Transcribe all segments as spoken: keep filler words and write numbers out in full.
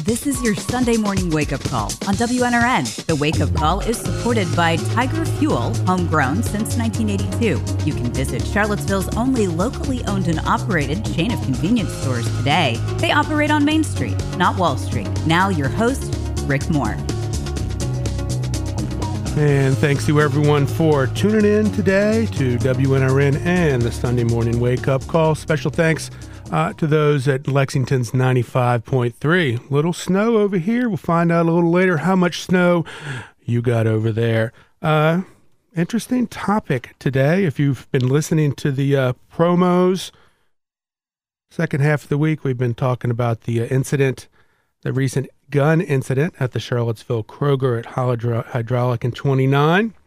This is your Sunday morning wake-up call on W N R N. The wake-up call is supported by Tiger Fuel, homegrown since nineteen eighty-two. You can visit Charlottesville's only locally owned and operated chain of convenience stores today. They operate on Main Street, not Wall Street. Now your host, Rick Moore. And thanks to everyone for tuning in today to W N R N and the Sunday morning wake-up call. Special thanks Uh, to those at Lexington's ninety-five point three. Little snow over here. We'll find out a little later how much snow you got over there. Uh, interesting topic today. If you've been listening to the uh, promos, second half of the week, we've been talking about the uh, incident, the recent gun incident at the Charlottesville Kroger at Hydro- Hydraulic and twenty-nine.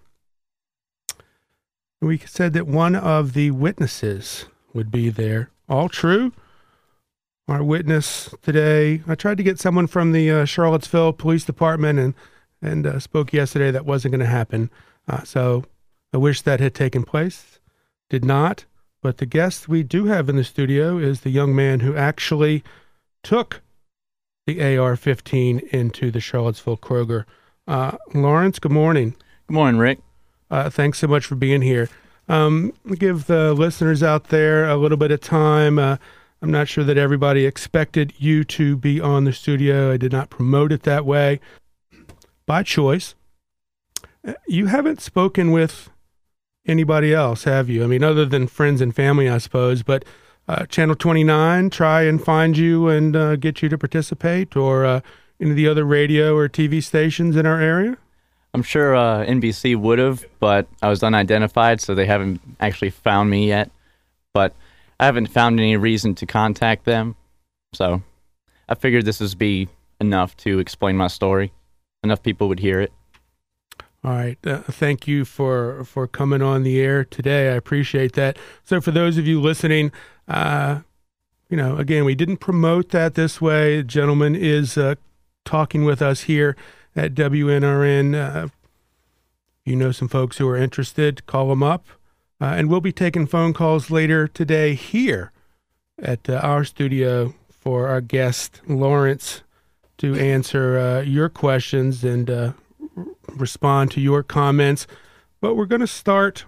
We said that one of the witnesses would be there. All true. Our witness today, I tried to get someone from the uh, Charlottesville Police Department and, and uh, spoke yesterday. That wasn't going to happen. Uh, so I wish that had taken place. Did not. But the guest we do have in the studio is the young man who actually took the A R fifteen into the Charlottesville Kroger. Uh, Lawrence, good morning. Good morning, Rick. Uh, thanks so much for being here. Um, give the listeners out there a little bit of time. Uh, I'm not sure that everybody expected you to be on the studio. I did not promote it that way by choice. You haven't spoken with anybody else, have you? I mean, other than friends and family, I suppose, but uh, Channel twenty-nine try and find you and uh, get you to participate, or uh, any of the other radio or T V stations in our area? I'm sure uh, N B C would have, but I was unidentified, so they haven't actually found me yet. But I haven't found any reason to contact them, so I figured this would be enough to explain my story. Enough people would hear it. All right. Uh, thank you for, for coming on the air today. I appreciate that. So for those of you listening, uh, you know, again, we didn't promote that this way. The gentleman is uh, talking with us here at W N R N. Uh, you know some folks who are interested, call them up. Uh, and we'll be taking phone calls later today here at uh, our studio for our guest, Lawrence, to answer uh, your questions and uh, r- respond to your comments. But we're going to start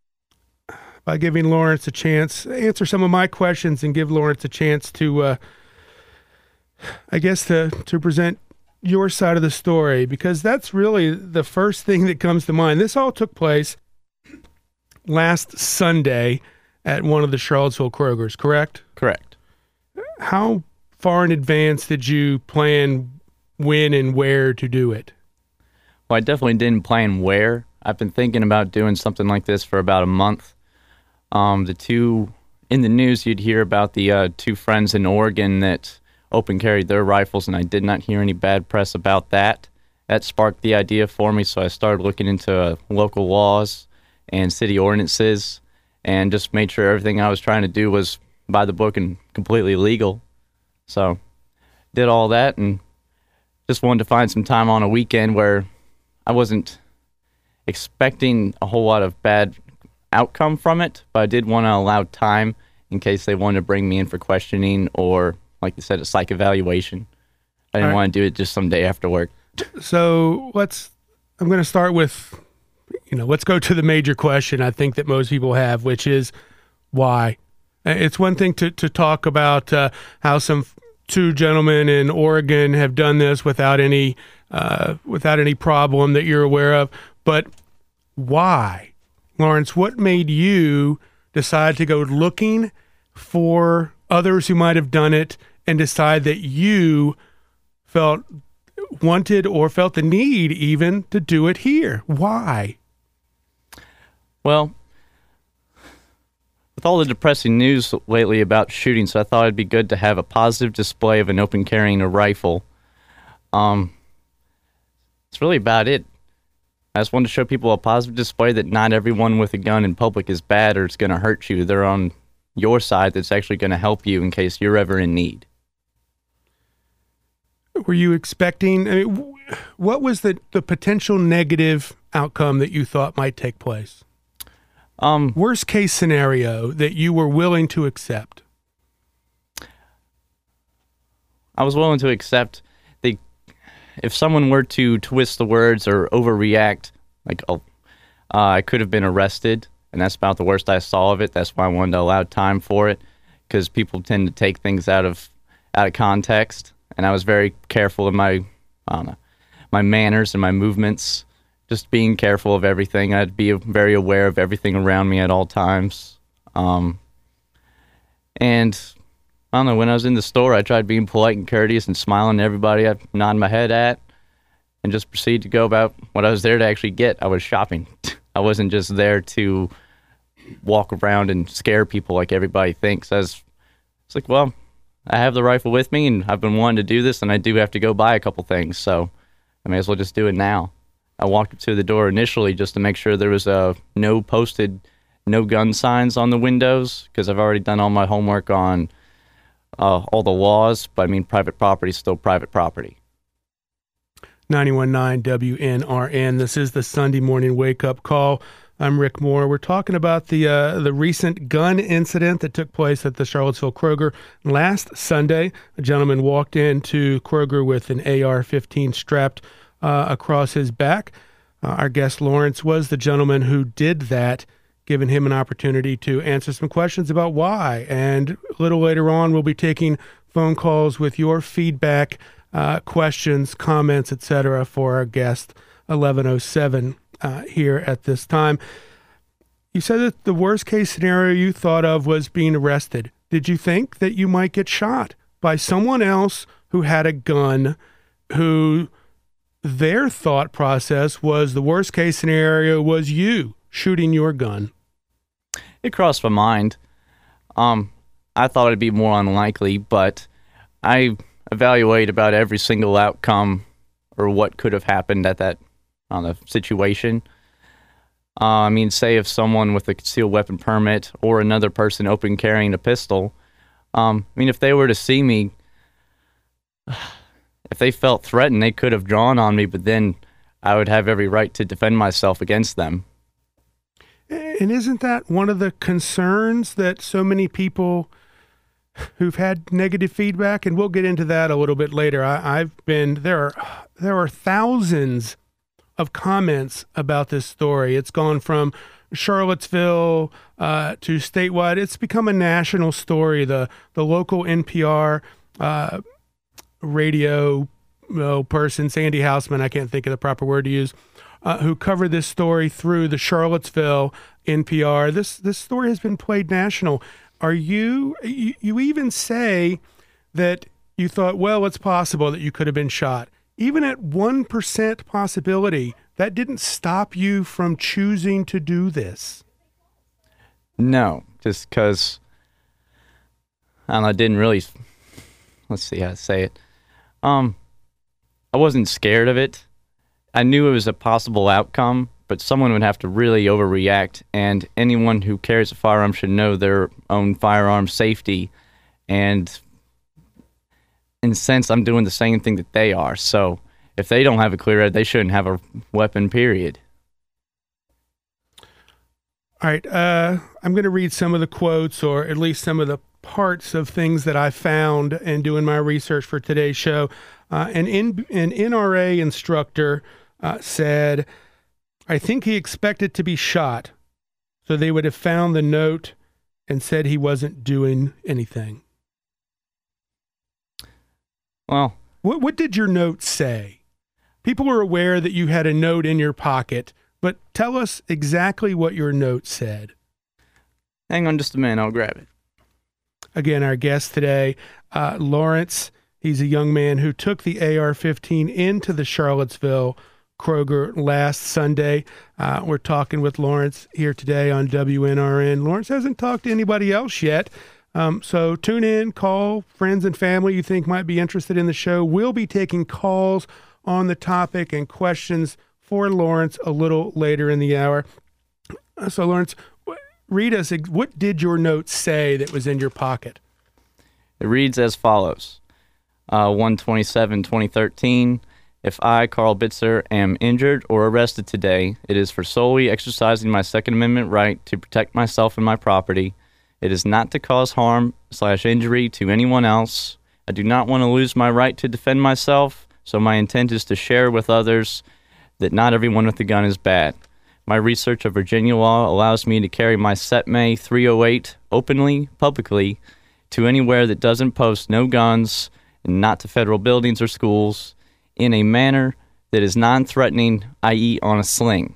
by giving Lawrence a chance, answer some of my questions and give Lawrence a chance to, uh, I guess, to, to present your side of the story, because that's really the first thing that comes to mind. This all took place last Sunday at one of the Charlottesville Krogers, correct? Correct. How far in advance did you plan when and where to do it? Well, I definitely didn't plan where. I've been thinking about doing something like this for about a month. Um, the two, in the news, you'd hear about the uh, two friends in Oregon that open carried their rifles, and I did not hear any bad press about that. That sparked the idea for me, so I started looking into uh, local laws and city ordinances and just made sure everything I was trying to do was by the book and completely legal. So did all that and just wanted to find some time on a weekend where I wasn't expecting a whole lot of bad outcome from it, but I did want to allow time in case they wanted to bring me in for questioning or, like you said, a psych evaluation. I didn't right. want to do it just some day after work. So let's, I'm going to start with, you know, let's go to the major question I think that most people have, which is why? It's one thing to, to talk about uh, how some two gentlemen in Oregon have done this without any, uh, without any problem that you're aware of, but why? Lawrence, what made you decide to go looking for others who might have done it and decide that you felt wanted or felt the need even to do it here? Why? Well, with all the depressing news lately about shootings, I thought it'd be good to have a positive display of an open carrying a rifle. Um, it's really about it. I just wanted to show people a positive display that not everyone with a gun in public is bad or it's going to hurt you. They're on your side that's actually going to help you in case you're ever in need. Were you expecting, I mean, what was the, the potential negative outcome that you thought might take place? Um, Worst case scenario that you were willing to accept? I was willing to accept the if someone were to twist the words or overreact, like uh, I could have been arrested, and that's about the worst I saw of it. That's why I wanted to allow time for it, because people tend to take things out of out of context, and I was very careful of my, I don't know, my manners and my movements, just being careful of everything. I'd be very aware of everything around me at all times. Um, and I don't know, when I was in the store, I tried being polite and courteous and smiling at everybody I nodded my head at, and just proceeded to go about what I was there to actually get. I was shopping. I wasn't just there to walk around and scare people like everybody thinks. I was, it's like, well, I have the rifle with me, and I've been wanting to do this, and I do have to go buy a couple things, so I may as well just do it now. I walked up to the door initially just to make sure there was uh, no posted no gun signs on the windows, because I've already done all my homework on uh, all the laws, but I mean, private property is still private property. ninety-one point nine W N R N. This is the Sunday Morning Wake Up Call. I'm Rick Moore. We're talking about the uh, the recent gun incident that took place at the Charlottesville Kroger last Sunday. A gentleman walked into Kroger with an A R fifteen strapped uh, across his back. Uh, our guest Lawrence was the gentleman who did that, giving him an opportunity to answer some questions about why. And a little later on, we'll be taking phone calls with your feedback, uh, questions, comments, et cetera for our guest, eleven oh seven. Uh, here at this time. You said that the worst case scenario you thought of was being arrested. Did you think that you might get shot by someone else who had a gun, who their thought process was the worst case scenario was you shooting your gun? It crossed my mind. Um, I thought it'd be more unlikely, but I evaluate about every single outcome or what could have happened at that on the situation. Uh, I mean, say if someone with a concealed weapon permit or another person open carrying a pistol, um, I mean, if they were to see me, if they felt threatened, they could have drawn on me, but then I would have every right to defend myself against them. And isn't that one of the concerns that so many people who've had negative feedback, and we'll get into that a little bit later. I, I've been, there are, there are thousands of comments about this story. It's gone from Charlottesville uh, to statewide. It's become a national story. The the local N P R uh, radio uh, person, Sandy Hausman, I can't think of the proper word to use, uh, who covered this story through the Charlottesville N P R. This this story has been played national. Are you, you, you even say that you thought, well, it's possible that you could have been shot. Even at one percent possibility, that didn't stop you from choosing to do this. No, just because I don't know, I didn't really, let's see how to say it. Um, I wasn't scared of it. I knew it was a possible outcome, but someone would have to really overreact, and anyone who carries a firearm should know their own firearm safety. And in a sense, I'm doing the same thing that they are. So if they don't have a clear head, they shouldn't have a weapon, period. All right. Uh, I'm going to read some of the quotes, or at least some of the parts of things that I found in doing my research for today's show. Uh, an, in, an N R A instructor uh, said, I think he expected to be shot, so they would have found the note and said he wasn't doing anything. Well, what what did your note say? People were aware that you had a note in your pocket, but tell us exactly what your note said. Hang on just a minute, I'll grab it. Again, our guest today, uh, Lawrence. He's a young man who took the A R fifteen into the Charlottesville Kroger last Sunday. Uh, we're talking with Lawrence here today on W N R N. Lawrence hasn't talked to anybody else yet. Um, so tune in, call friends and family you think might be interested in the show. We'll be taking calls on the topic and questions for Lawrence a little later in the hour. So Lawrence, read us, what did your note say that was in your pocket? It reads as follows. Uh, one twenty-seven twenty thirteen. If I, Carl Bitzer, am injured or arrested today, it is for solely exercising my Second Amendment right to protect myself and my property. It is not to cause harm slash injury to anyone else. I do not want to lose my right to defend myself, so my intent is to share with others that not everyone with a gun is bad. My research of Virginia law allows me to carry my S E T M A three oh eight openly, publicly, to anywhere that doesn't post no guns, and not to federal buildings or schools, in a manner that is non-threatening, that is on a sling.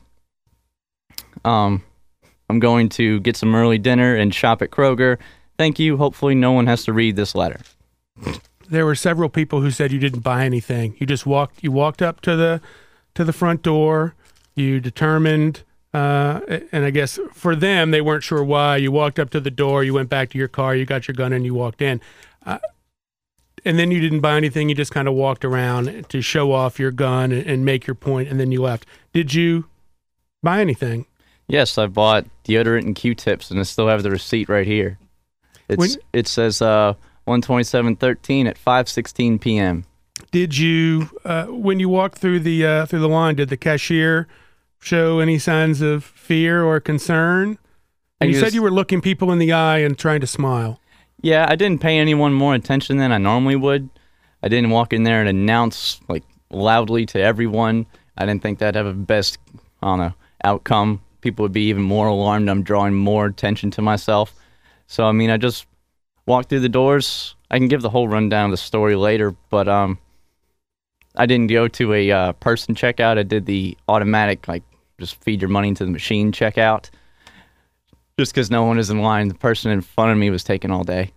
Um, I'm going to get some early dinner and shop at Kroger. Thank you. Hopefully no one has to read this letter. There were several people who said you didn't buy anything. You just walked. You walked up to the to the front door. You determined, uh, and I guess for them, they weren't sure why. You walked up to the door. You went back to your car. You got your gun, and you walked in. Uh, and then you didn't buy anything. You just kind of walked around to show off your gun and, and make your point, and then you left. Did you buy anything? Yes, I bought deodorant and Q-tips, and I still have the receipt right here. It's when, it says uh, one twenty-seven thirteen at five sixteen p.m. Did you, uh, when you walked through the uh, through the line, did the cashier show any signs of fear or concern? And you said you were looking people in the eye and trying to smile. Yeah, I didn't pay anyone more attention than I normally would. I didn't walk in there and announce like loudly to everyone. I didn't think that'd have a best, I don't know, outcome. People would be even more alarmed. I'm drawing more attention to myself. So, I mean, I just walked through the doors. I can give the whole rundown of the story later, but um, I didn't go to a uh, person checkout. I did the automatic, like, just feed your money into the machine checkout. Just because no one is in line. The person in front of me was taking all day.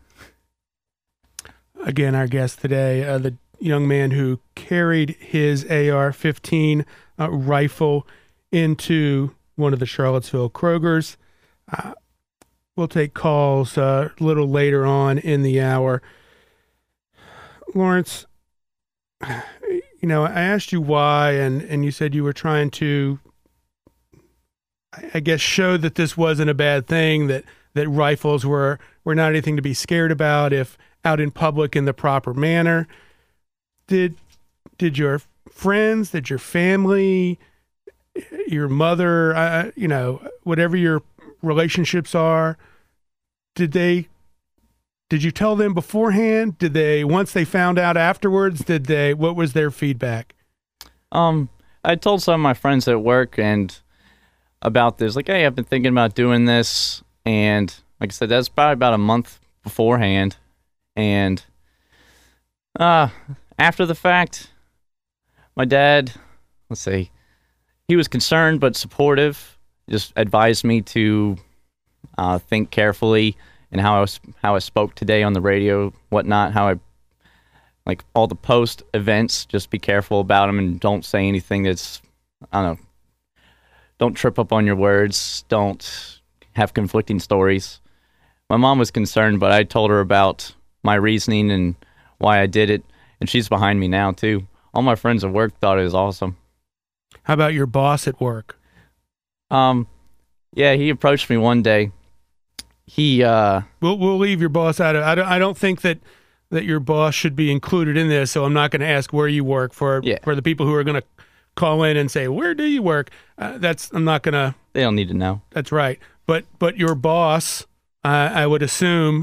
Again, our guest today, uh, the young man who carried his A R fifteen uh, rifle into one of the Charlottesville Krogers. Uh, we'll take calls uh, a little later on in the hour. Lawrence, you know, I asked you why, and, and you said you were trying to, I guess, show that this wasn't a bad thing, that, that rifles were, were not anything to be scared about if out in public in the proper manner. Did did your friends, did your family, your mother, uh, you know, whatever your relationships are, did they, did you tell them beforehand? Did they, once they found out afterwards, did they, what was their feedback? Um, I told some of my friends at work and about this, like, hey, I've been thinking about doing this. And like I said, that's probably about a month beforehand. And uh, after the fact, my dad, let's see, he was concerned but supportive, just advised me to uh, think carefully and how I was, how I spoke today on the radio, whatnot, how I, like all the post events, just be careful about them and don't say anything that's, I don't know, don't trip up on your words, don't have conflicting stories. My mom was concerned, but I told her about my reasoning and why I did it, and she's behind me now too. All my friends at work thought it was awesome. How about your boss at work? Um, yeah, he approached me one day. He, uh... We'll, we'll leave your boss out of it. I don't, I don't think that, that your boss should be included in this, so I'm not going to ask where you work for, yeah. for the people who are going to call in and say, where do you work? Uh, that's, I'm not going to... They don't need to know. That's right. But, but your boss, uh, I would assume,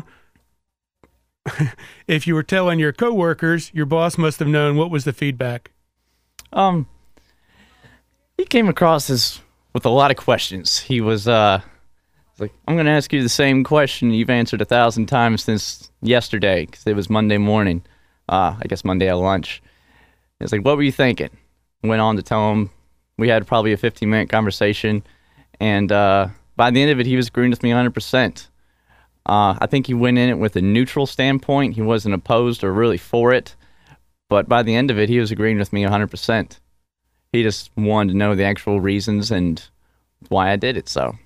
if you were telling your coworkers, your boss must have known. What was the feedback? Um, he came across as with a lot of questions. He was uh, like, I'm going to ask you the same question you've answered a thousand times since yesterday, because it was Monday morning. Uh, I guess Monday at lunch. It's like, what were you thinking? Went on to tell him. We had probably a fifteen minute conversation, and uh, by the end of it, he was agreeing with me one hundred percent. Uh, I think he went in it with a neutral standpoint. He wasn't opposed or really for it. But by the end of it, he was agreeing with me one hundred percent. He just wanted to know the actual reasons and why I did it, so.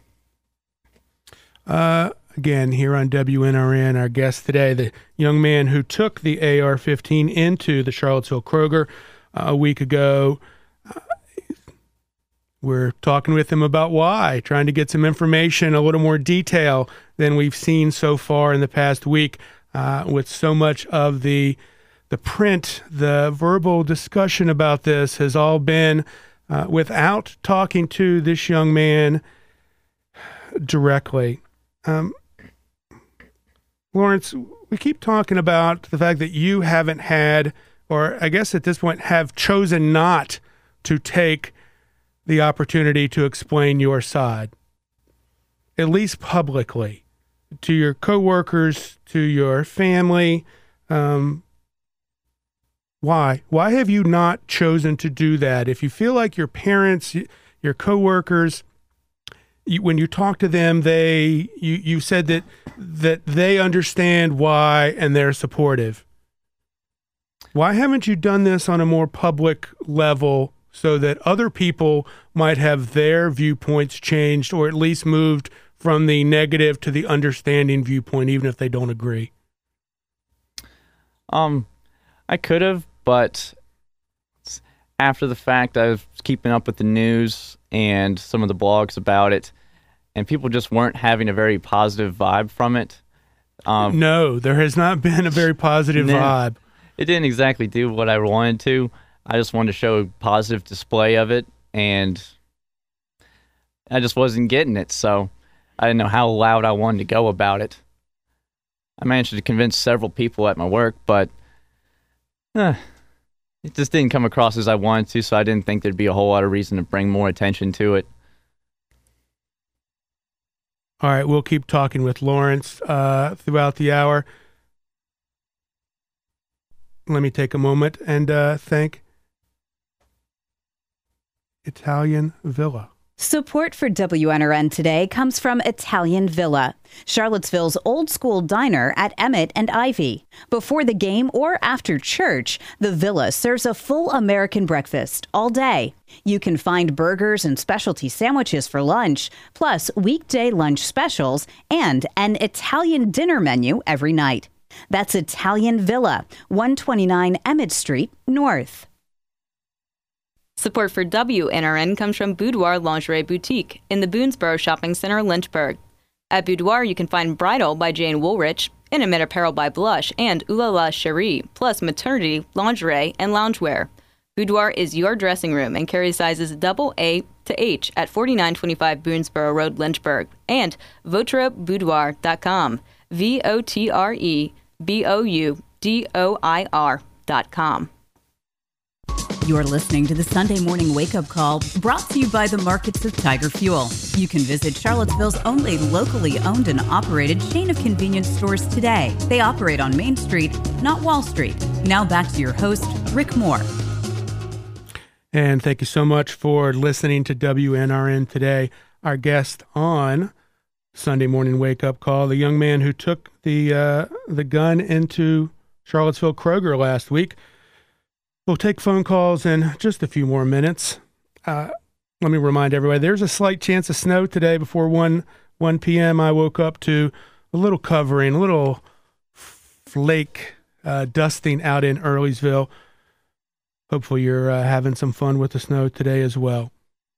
Uh, again, here on W N R N, our guest today, the young man who took the A R fifteen into the Charlottesville Kroger uh, a week ago. Uh, we're talking with him about why, trying to get some information, a little more detail than we've seen so far in the past week, uh, with so much of the the print, the verbal discussion about this has all been uh, without talking to this young man directly. Um, Lawrence, we keep talking about the fact that you haven't had or I guess at this point have chosen not to take the opportunity to explain your side, at least publicly, to your coworkers, to your family. Um, why? Why have you not chosen to do that? If you feel like your parents, your coworkers, you, when you talk to them, they you you said that that they understand why and they're supportive. Why haven't you done this on a more public level so that other people might have their viewpoints changed, or at least moved from the negative to the understanding viewpoint, even if they don't agree? Um, I could have, but after the fact, I was keeping up with the news and some of the blogs about it, and people just weren't having a very positive vibe from it. Um, no, there has not been a very positive no, vibe. It didn't exactly do what I wanted to. I just wanted to show a positive display of it, and I just wasn't getting it, so I didn't know how loud I wanted to go about it. I managed to convince several people at my work, but uh, it just didn't come across as I wanted to, so I didn't think there'd be a whole lot of reason to bring more attention to it. All right, we'll keep talking with Lawrence uh, throughout the hour. Let me take a moment and uh, thank Italian Villa. Support for W N R N today comes from Italian Villa, Charlottesville's old-school diner at Emmett and Ivy. Before the game or after church, the Villa serves a full American breakfast all day. You can find burgers and specialty sandwiches for lunch, plus weekday lunch specials and an Italian dinner menu every night. That's Italian Villa, one twenty-nine Emmett Street, North. Support for W N R N comes from Boudoir Lingerie Boutique in the Boonesboro Shopping Center, Lynchburg. At Boudoir, you can find Bridal by Jane Woolrich, Intimate Apparel by Blush, and Ooh La La Cherie, plus maternity, lingerie, and loungewear. Boudoir is your dressing room and carries sizes double A to H at forty-nine twenty-five Boonesboro Road, Lynchburg, and votre boudoir dot com, V O T R E B O U D O I R dot com. You're listening to the Sunday Morning Wake-Up Call, brought to you by the markets of Tiger Fuel. You can visit Charlottesville's only locally owned and operated chain of convenience stores today. They operate on Main Street, not Wall Street. Now back to your host, Rick Moore. And thank you so much for listening to W N R N today. Our guest on Sunday Morning Wake-Up Call, the young man who took the uh, the gun into Charlottesville Kroger last week. We'll take phone calls in just a few more minutes. Uh, let me remind everybody, there's a slight chance of snow today before one p.m. I woke up to a little covering, a little flake uh, dusting out in Earlysville. Hopefully you're uh, having some fun with the snow today as well.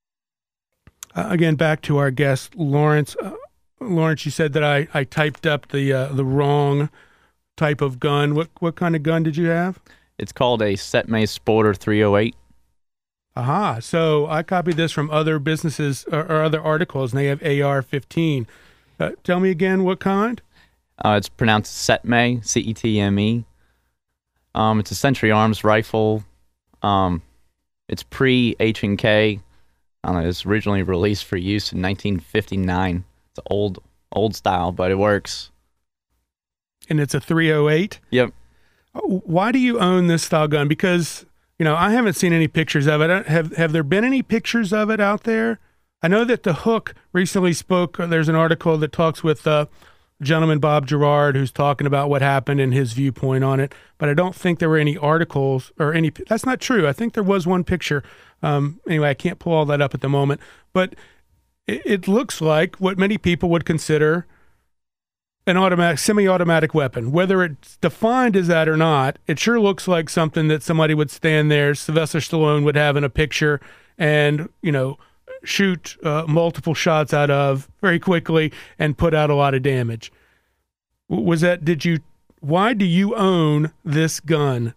Uh, again, back to our guest, Lawrence. Uh, Lawrence, you said that I, I typed up the uh, the wrong type of gun. What what kind of gun did you have? It's called a Setme Sporter three oh eight. Aha. So I copied this from other businesses or, or other articles, and they have A R fifteen. Uh, tell me again what kind? Uh, it's pronounced Setme, C E T M E. Um, it's a Century Arms rifle. Um, it's pre-H and K. I don't know, it was originally released for use in nineteen fifty-nine. It's old, old style, but it works. And it's a three oh eight? Yep. Why do you own this style gun? Because, you know, I haven't seen any pictures of it. Have have there been any pictures of it out there? I know that The Hook recently spoke. There's an article that talks with uh, gentleman Bob Gerard, who's talking about what happened and his viewpoint on it. But I don't think there were any articles or any. That's not true. I think there was one picture. Um, anyway, I can't pull all that up at the moment. But it, it looks like what many people would consider an automatic, semi-automatic weapon. Whether it's defined as that or not, it sure looks like something that somebody would stand there, Sylvester Stallone would have in a picture and, you know, shoot uh, multiple shots out of very quickly and put out a lot of damage. Was that, did you, why do you own this gun?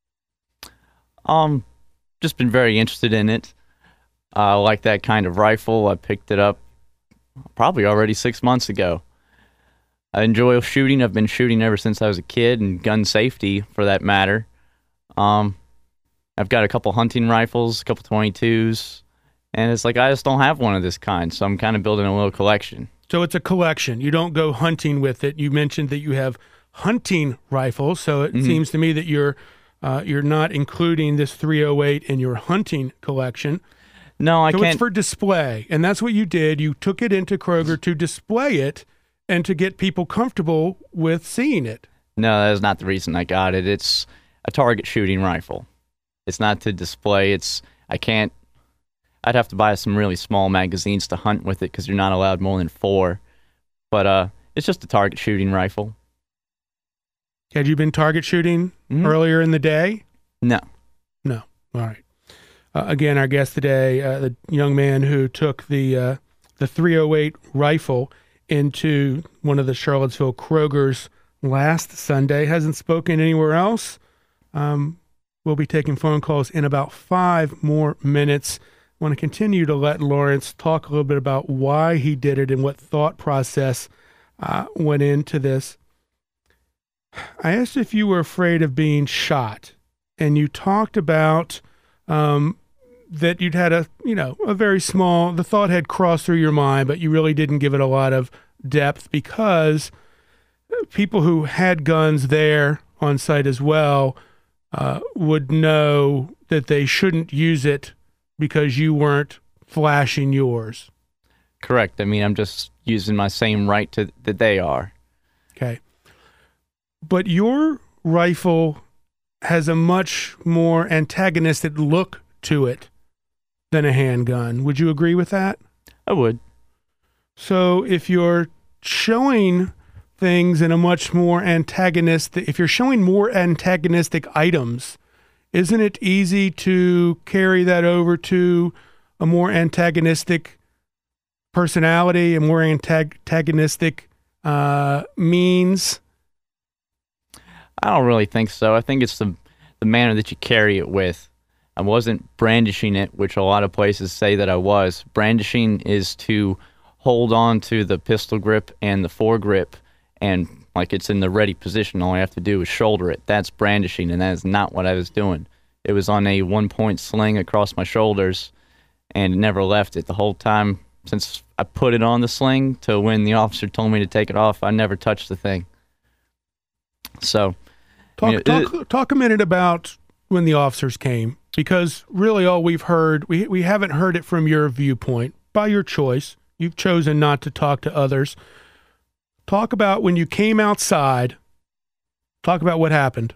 Um, just been very interested in it. I uh, like that kind of rifle. I picked it up probably already six months ago. I enjoy shooting. I've been shooting ever since I was a kid, and gun safety, for that matter. Um, I've got a couple hunting rifles, a couple twenty-twos, and it's like I just don't have one of this kind, so I'm kind of building a little collection. So it's a collection. You don't go hunting with it. You mentioned that you have hunting rifles, so it mm-hmm. seems to me that you're uh, you're not including this three oh eight in your hunting collection. No, I so can't. It's for display, and that's what you did. You took it into Kroger to display it and to get people comfortable with seeing it. No, that is not the reason I got it. It's a target shooting rifle. It's not to display. It's I can't. I'd have to buy some really small magazines to hunt with it because you're not allowed more than four. But uh, it's just a target shooting rifle. Had you been target shooting mm-hmm. earlier in the day? No. No. All right. Uh, again, our guest today, uh, the young man who took the uh, the three oh eight rifle into one of the Charlottesville Krogers last Sunday, hasn't spoken anywhere else. Um, we'll be taking phone calls in about five more minutes. I want to continue to let Lawrence talk a little bit about why he did it and what thought process uh, went into this. I asked if you were afraid of being shot, and you talked about um, that you'd had a, you know, a very small, the thought had crossed through your mind, but you really didn't give it a lot of depth because people who had guns there on site as well uh, would know that they shouldn't use it because you weren't flashing yours. Correct. I mean, I'm just using my same right to that they are. Okay. But your rifle has a much more antagonistic look to it than a handgun. Would you agree with that? I would. So if you're showing things in a much more antagonistic, if you're showing more antagonistic items, isn't it easy to carry that over to a more antagonistic personality, a more antag- antagonistic uh, means? I don't really think so. I think it's the the manner that you carry it with. I wasn't brandishing it, which a lot of places say that I was. Brandishing is to hold on to the pistol grip and the foregrip, and like it's in the ready position. All I have to do is shoulder it. That's brandishing, and that is not what I was doing. It was on a one-point sling across my shoulders, and it never left it the whole time since I put it on the sling to when the officer told me to take it off. I never touched the thing. So, talk, you know, talk, it, talk a minute about when the officers came, because really all we've heard, we we haven't heard it from your viewpoint, by your choice. You've chosen not to talk to others. Talk about when you came outside. Talk about what happened.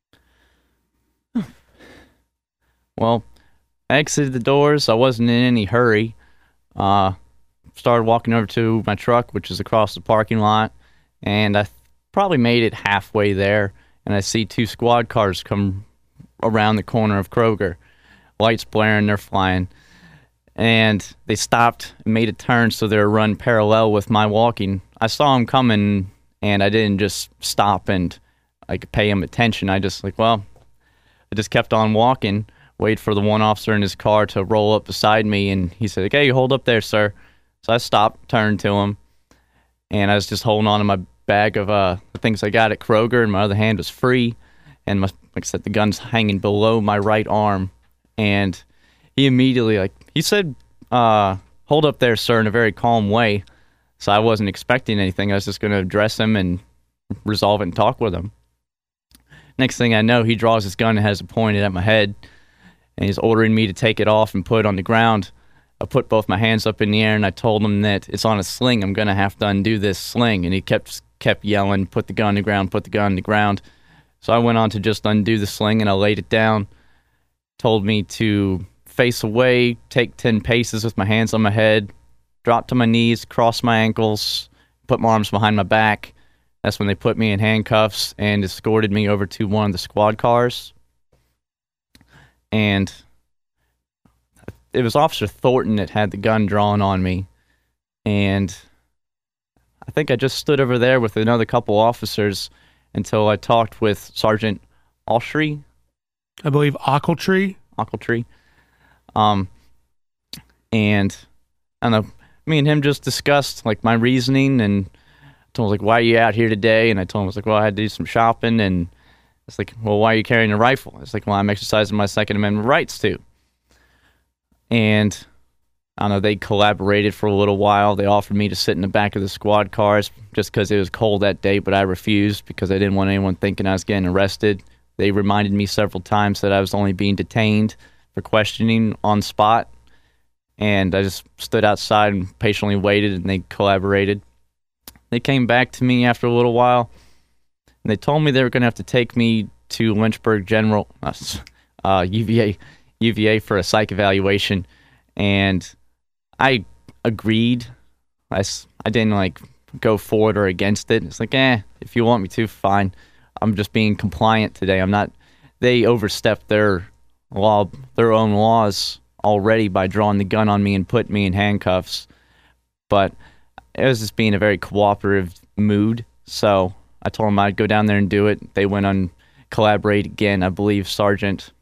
Well, I exited the doors. I wasn't in any hurry. Uh, started walking over to my truck, which is across the parking lot, and I th- probably made it halfway there, and I see two squad cars come around the corner of Kroger. Lights blaring, they're flying. And they stopped and made a turn so they were run parallel with my walking. I saw them coming, and I didn't just stop and like pay them attention. I just like, well, I just kept on walking, wait for the one officer in his car to roll up beside me, and he said, okay, hold up there, sir. So I stopped, turned to him, and I was just holding on to my bag of uh, the things I got at Kroger, and my other hand was free, and my, like I said, the gun's hanging below my right arm, and he immediately, like, he said, uh, hold up there, sir, in a very calm way, so I wasn't expecting anything. I was just going to address him and resolve it and talk with him. Next thing I know, he draws his gun and has it pointed at my head, and he's ordering me to take it off and put it on the ground. I put both my hands up in the air, and I told him that it's on a sling. I'm going to have to undo this sling, and he kept kept yelling, put the gun on the ground, put the gun on the ground. So I went on to just undo the sling, and I laid it down, told me to face away, take ten paces with my hands on my head, drop to my knees, cross my ankles, put my arms behind my back. That's when they put me in handcuffs and escorted me over to one of the squad cars. And it was Officer Thornton that had the gun drawn on me. And I think I just stood over there with another couple officers until I talked with Sergeant Alshry. I believe Ochiltree. Ochiltree. Um, and I don't know, me and him just discussed like my reasoning, and I told him like, why are you out here today? And I told him I was like, well, I had to do some shopping, and It's like, well, why are you carrying a rifle? It's like, well, I'm exercising my Second Amendment rights too. And I don't know, they collaborated for a little while. They offered me to sit in the back of the squad cars just because it was cold that day, but I refused because I didn't want anyone thinking I was getting arrested. They reminded me several times that I was only being detained for questioning on spot. And I just stood outside and patiently waited, and they collaborated. They came back to me after a little while, and they told me they were going to have to take me to Lynchburg General, uh, U V A, U V A for a psych evaluation. And I agreed. I, I didn't, like, go for it or against it. It's like, eh, if you want me to, fine. I'm just being compliant today. I'm not. They overstepped their law, their own laws already by drawing the gun on me and putting me in handcuffs. But it was just being a very cooperative mood. So I told them I'd go down there and do it. They went on collaborate again. I believe Sergeant,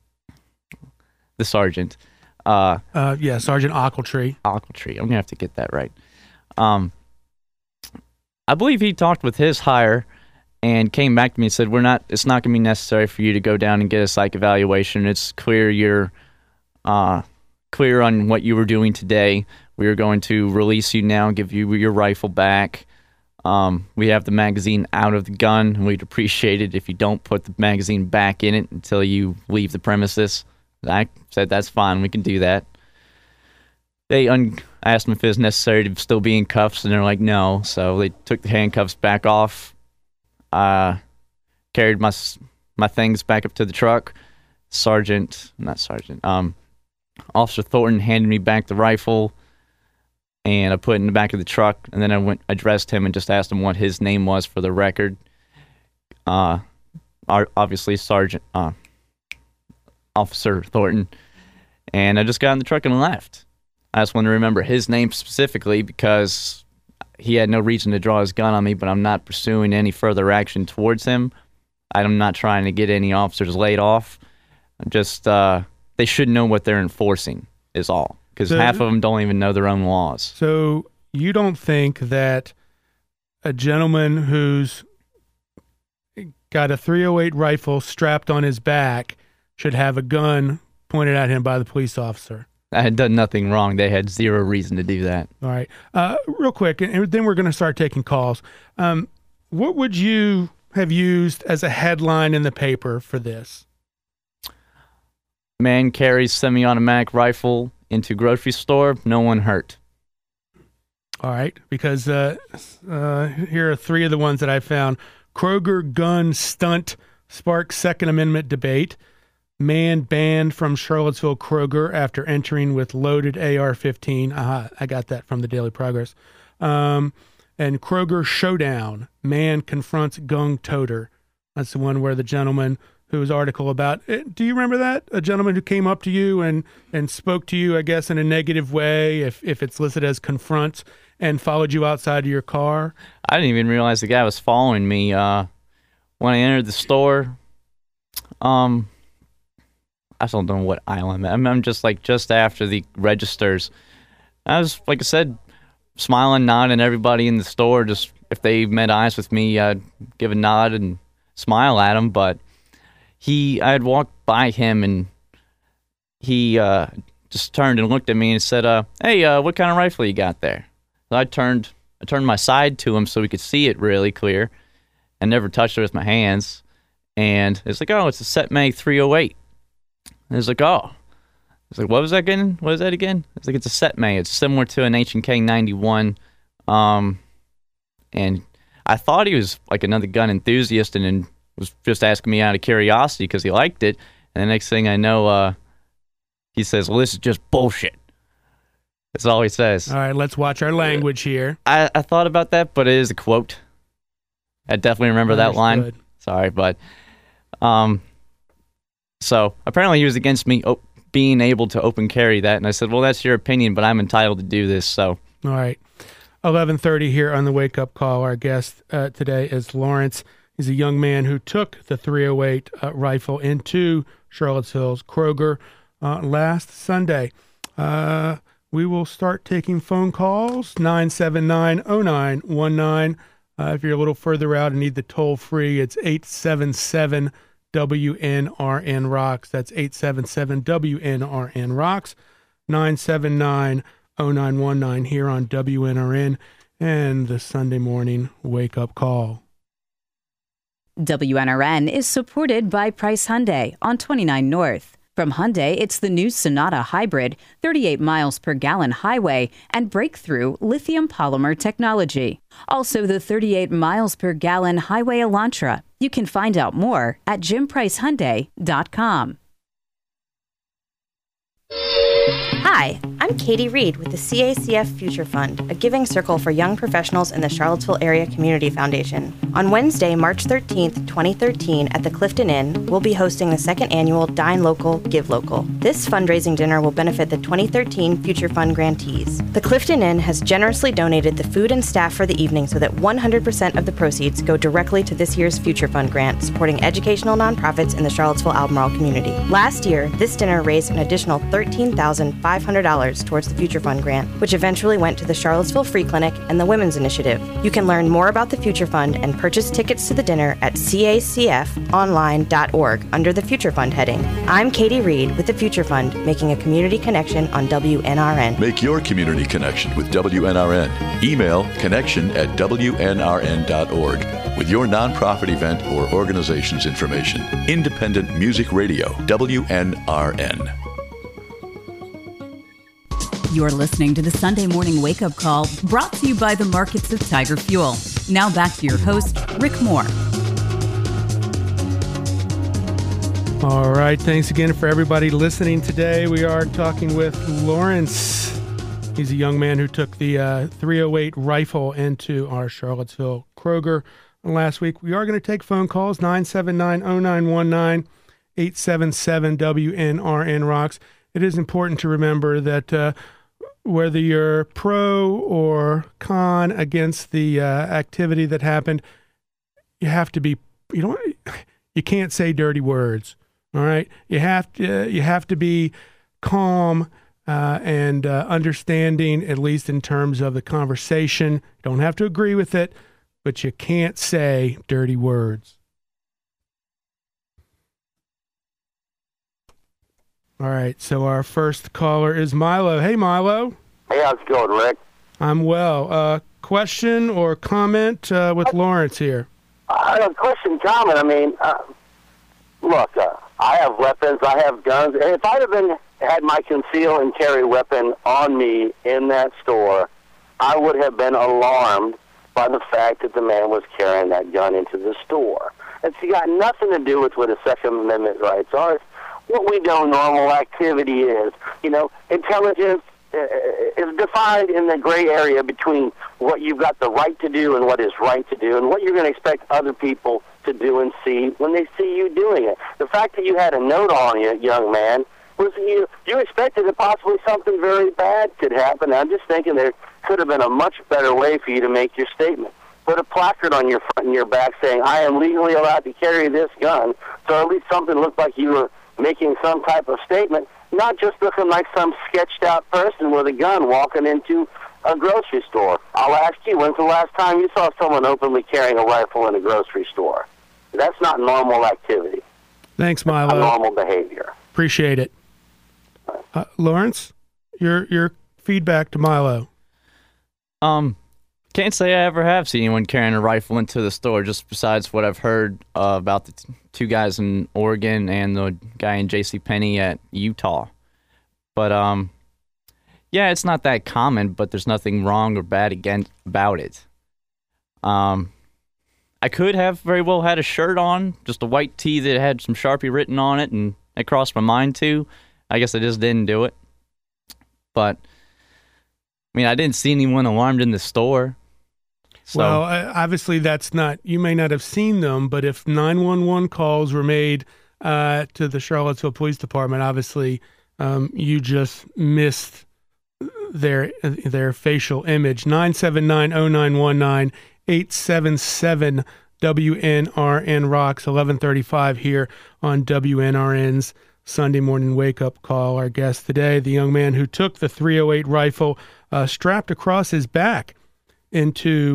the sergeant. Uh, uh, yeah, Sergeant Ochiltree. Ochiltree. I'm gonna have to get that right. Um, I believe he talked with his higher and came back to me and said, "We're not. It's not gonna be necessary for you to go down and get a psych evaluation. It's clear you're uh, clear on what you were doing today. We are going to release you now, give you your rifle back. Um, we have the magazine out of the gun, and we'd appreciate it if you don't put the magazine back in it until you leave the premises." I said, that's fine, we can do that. They un- asked them if it was necessary to still be in cuffs, and they're like, no. So they took the handcuffs back off, uh, carried my my things back up to the truck. Sergeant, not Sergeant, um, Officer Thornton handed me back the rifle, and I put it in the back of the truck, and then I went addressed him and just asked him what his name was for the record. Uh, obviously, Sergeant, uh, Officer Thornton, and I just got in the truck and left. I just want to remember his name specifically because he had no reason to draw his gun on me, but I'm not pursuing any further action towards him. I'm not trying to get any officers laid off. I'm just, uh, they should know what they're enforcing is all, because so, half of them don't even know their own laws. So you don't think that a gentleman who's got a three oh eight rifle strapped on his back should have a gun pointed at him by the police officer? I had done nothing wrong. They had zero reason to do that. All right. Uh, real quick, and then we're going to start taking calls. Um, what would you have used as a headline in the paper for this? Man carries semi-automatic rifle into grocery store, no one hurt. All right, because uh, uh, here are three of the ones that I found. Kroger gun stunt sparks Second Amendment debate. Man banned from Charlottesville Kroger after entering with loaded A R fifteen. Aha, I got that from the Daily Progress. Um, and Kroger showdown. Man confronts gun toter. That's the one where the gentleman whose article about, do you remember that? A gentleman who came up to you and, and spoke to you, I guess, in a negative way, if, if it's listed as confront, and followed you outside of your car? I didn't even realize the guy was following me. Uh, when I entered the store, um... I still don't know what aisle I'm at. I'm just like just after the registers. I was, like I said, smiling, nodding at everybody in the store. Just if they met eyes with me, I'd give a nod and smile at them. But he, I had walked by him, and he uh, just turned and looked at me and said, uh, "Hey, uh, what kind of rifle you got there?" So I turned, I turned my side to him so we could see it really clear, and never touched it with my hands. And it's like, oh, it's a Setmag three oh eight. And it's like, oh. It's like, what was that again? What is that again? It's like, it's a Setmag. It's similar to an H and K ninety-one. Um, and I thought he was like another gun enthusiast and, and was just asking me out of curiosity because he liked it. And the next thing I know, uh, he says, well, this is just bullshit. That's all he says. All right, let's watch our language here. I, I thought about that, but it is a quote. I definitely remember Understood. that line. Sorry, but... um. So apparently he was against me op- being able to open carry that, and I said, well, that's your opinion, but I'm entitled to do this. So, all right. eleven thirty here on the Wake Up Call. Our guest uh, today is Lawrence. He's a young man who took the three oh eight uh, rifle into Charlottesville's Kroger uh, last Sunday. Uh, we will start taking phone calls, nine seven nine, oh nine one nine. Uh, if you're a little further out and need the toll free, it's eight seven seven W N R N Rocks. That's eight seven seven W N R N Rocks, nine seven nine, oh nine one nine here on W N R N and the Sunday morning wake-up call. W N R N is supported by Price Hyundai on twenty-nine North. From Hyundai, it's the new Sonata Hybrid, thirty-eight miles per gallon highway, and breakthrough lithium polymer technology. Also, the thirty-eight miles per gallon highway Elantra. You can find out more at jim price hyundai dot com. Hi, I'm Katie Reed with the C A C F Future Fund, a giving circle for young professionals in the Charlottesville Area Community Foundation. On Wednesday, March thirteenth, twenty thirteen, at the Clifton Inn, we'll be hosting the second annual Dine Local, Give Local. This fundraising dinner will benefit the twenty thirteen Future Fund grantees. The Clifton Inn has generously donated the food and staff for the evening so that one hundred percent of the proceeds go directly to this year's Future Fund grant, supporting educational nonprofits in the Charlottesville-Albemarle community. Last year, this dinner raised an additional thirteen thousand five hundred dollars towards the Future Fund grant, which eventually went to the Charlottesville Free Clinic and the Women's Initiative. You can learn more about the Future Fund and purchase tickets to the dinner at C A C F online dot org under the Future Fund heading. I'm Katie Reed with the Future Fund, making a community connection on W N R N. Make your community connection with W N R N. Email connection at W N R N dot org with your nonprofit event or organization's information. Independent Music Radio, W N R N. You're listening to the Sunday Morning Wake Up Call, brought to you by the markets of Tiger Fuel. Now back to your host, Rick Moore. All right. Thanks again for everybody listening today. We are talking with Lawrence. He's a young man who took the uh, three oh eight rifle into our Charlottesville Kroger last week. We are going to take phone calls, nine seven nine, oh nine one nine, eight seven seven W N R N Rocks. It is important to remember that uh, whether you're pro or con against the uh, activity that happened, you have to be, you don't, you can't say dirty words. All right. You have to, uh, you have to be calm uh, and uh, understanding, at least in terms of the conversation. You don't have to agree with it, but you can't say dirty words. All right, so our first caller is Milo. Hey, Milo. Hey, how's it going, Rick? I'm well. Uh, question or comment uh, with Lawrence here? Uh, question, comment. I mean, uh, look, uh, I have weapons, I have guns. And if I'd have been had my conceal and carry weapon on me in that store, I would have been alarmed by the fact that the man was carrying that gun into the store. It's got nothing to do with what his Second Amendment rights are. It's what we know normal activity is. You know, intelligence uh, is defined in the gray area between what you've got the right to do and what is right to do and what you're going to expect other people to do and see when they see you doing it. The fact that you had a note on you, young man, was you, you expected that possibly something very bad could happen. I'm just thinking there could have been a much better way for you to make your statement. Put a placard on your front and your back saying, I am legally allowed to carry this gun, so at least something looked like you were making some type of statement, not just looking like some sketched-out person with a gun walking into a grocery store. I'll ask you, when's the last time you saw someone openly carrying a rifle in a grocery store? That's not normal activity. Thanks, Milo. That's not normal behavior. Appreciate it. Uh, Lawrence, your your feedback to Milo. Um, can't say I ever have seen anyone carrying a rifle into the store, just besides what I've heard uh, about the t- two guys in Oregon and the guy in JCPenney at Utah. But, um, yeah, it's not that common, but there's nothing wrong or bad against, about it. Um, I could have very well had a shirt on, just a white tee that had some Sharpie written on it, and it crossed my mind too. I guess I just didn't do it. But, I mean, I didn't see anyone alarmed in the store. So. Well, obviously that's not, you may not have seen them, but if nine one one calls were made uh, to the Charlottesville Police Department, obviously um, you just missed their their facial image. nine seven nine, oh nine one nine, eight seven seven W N R N Rocks, eleven thirty-five here on W N R N's Sunday Morning Wake Up Call. Our guest today, the young man who took the three oh eight rifle uh, strapped across his back into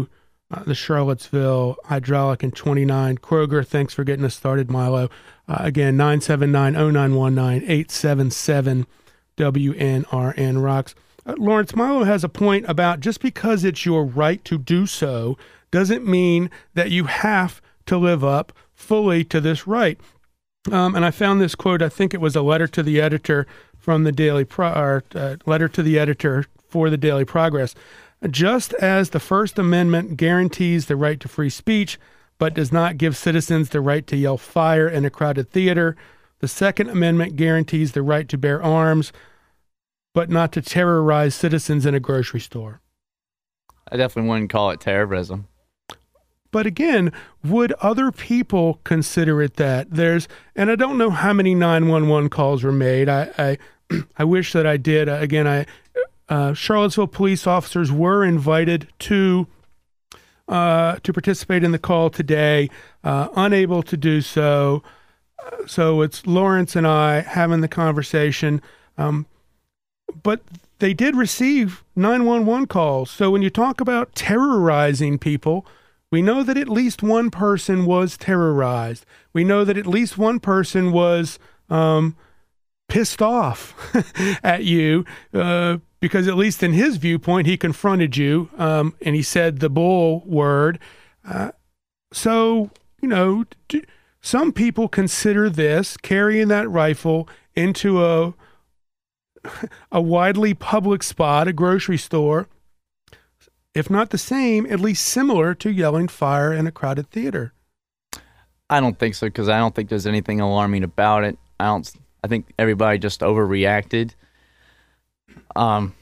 uh, the Charlottesville Hydraulic and twenty-nine. Kroger, thanks for getting us started, Milo. Uh, again, nine seven nine, oh nine one nine, eight seven seven, W N R N rocks. Uh, Lawrence, Milo has a point about just because it's your right to do so doesn't mean that you have to live up fully to this right. Um, and I found this quote, I think it was a letter to the editor from the Daily Pro, or uh, letter to the editor for the Daily Progress. Just as the First Amendment guarantees the right to free speech, but does not give citizens the right to yell fire in a crowded theater, the Second Amendment guarantees the right to bear arms, but not to terrorize citizens in a grocery store. I definitely wouldn't call it terrorism. But again, would other people consider it that? There's, and I don't know how many nine one one calls were made. I I, I wish that I did. Uh, again, I uh, Charlottesville police officers were invited to uh, to participate in the call today, uh, unable to do so. Uh, so it's Lawrence and I having the conversation. Um, but they did receive nine one one calls. So when you talk about terrorizing people, we know that at least one person was terrorized. We know that at least one person was um, pissed off at you uh, because at least in his viewpoint, he confronted you um, and he said the bull word. Uh, so, you know, d- some people consider this, carrying that rifle into a a widely public spot, a grocery store, if not the same, at least similar to yelling fire in a crowded theater. I don't think so, because I don't think there's anything alarming about it. I don't. I think everybody just overreacted. Um,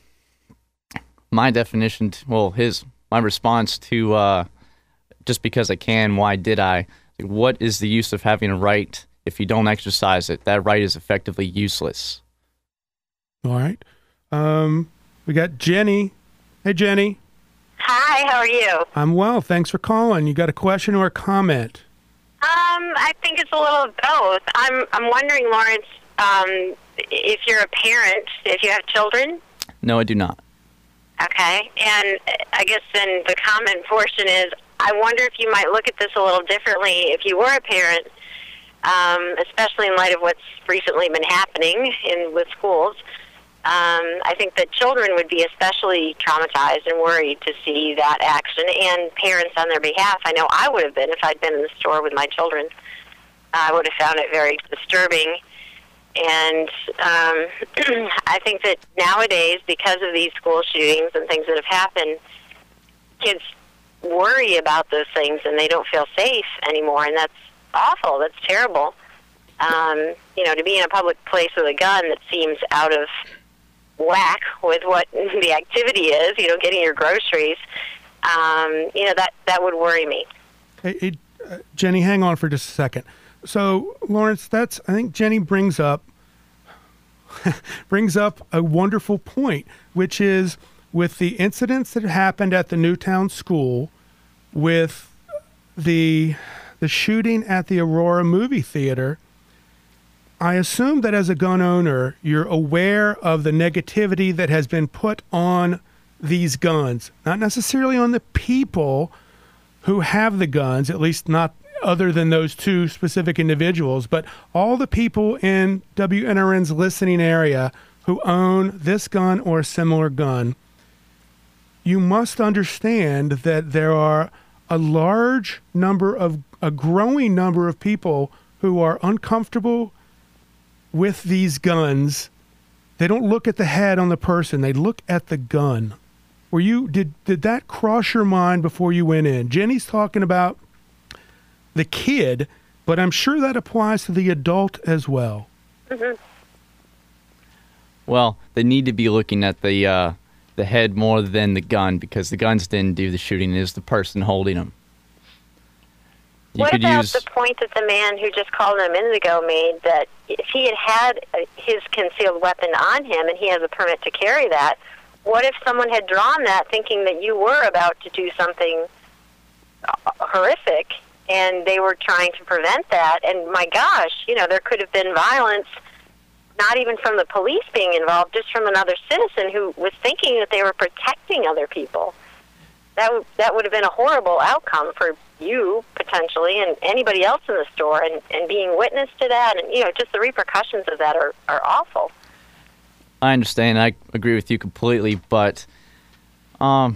my definition, to, well, his my response to uh, just because I can, why did I? What is the use of having a right if you don't exercise it? That right is effectively useless. All right. Um, we got Jenny. Hey, Jenny. Hi, how are you? I'm well. Thanks for calling. You got a question or a comment? Um, I think it's a little of both. I'm I'm wondering, Lawrence, um, if you're a parent, if you have children. No, I do not. Okay, and I guess then the comment portion is, I wonder if you might look at this a little differently if you were a parent, um, especially in light of what's recently been happening in with schools. Um, I think that children would be especially traumatized and worried to see that action, and parents on their behalf. I know I would have been if I'd been in the store with my children. I would have found it very disturbing. And um, I think that nowadays, because of these school shootings and things that have happened, kids worry about those things and they don't feel safe anymore, and that's awful. That's terrible. Um, you know, to be in a public place with a gun that seems out of whack with what the activity is, you know, getting your groceries, um, you know, that, that would worry me. Hey, hey uh, Jenny, hang on for just a second. So, Lawrence, that's, I think Jenny brings up, brings up a wonderful point, which is with the incidents that happened at the Newtown School, with the, the shooting at the Aurora movie theater, I assume that as a gun owner, you're aware of the negativity that has been put on these guns, not necessarily on the people who have the guns, at least not other than those two specific individuals, but all the people in W N R N's listening area who own this gun or a similar gun. You must understand that there are a large number of, a growing number of people who are uncomfortable with these guns. They don't look at the head on the person, they look at the gun. Were you, did, did that cross your mind before you went in? Jenny's talking about the kid, but I'm sure that applies to the adult as well. Mm-hmm. Well, they need to be looking at the uh, the head more than the gun, because the guns didn't do the shooting. It is the person holding them. You what could about use... the point that the man who just called a minute ago made, that if he had had his concealed weapon on him and he has a permit to carry that, what if someone had drawn that thinking that you were about to do something horrific and they were trying to prevent that? And my gosh, you know, there could have been violence, not even from the police being involved, just from another citizen who was thinking that they were protecting other people. that w- that would have been a horrible outcome for you potentially and anybody else in the store, and, and being witness to that, and you know, just the repercussions of that are, are awful. I understand. I agree with you completely, but um,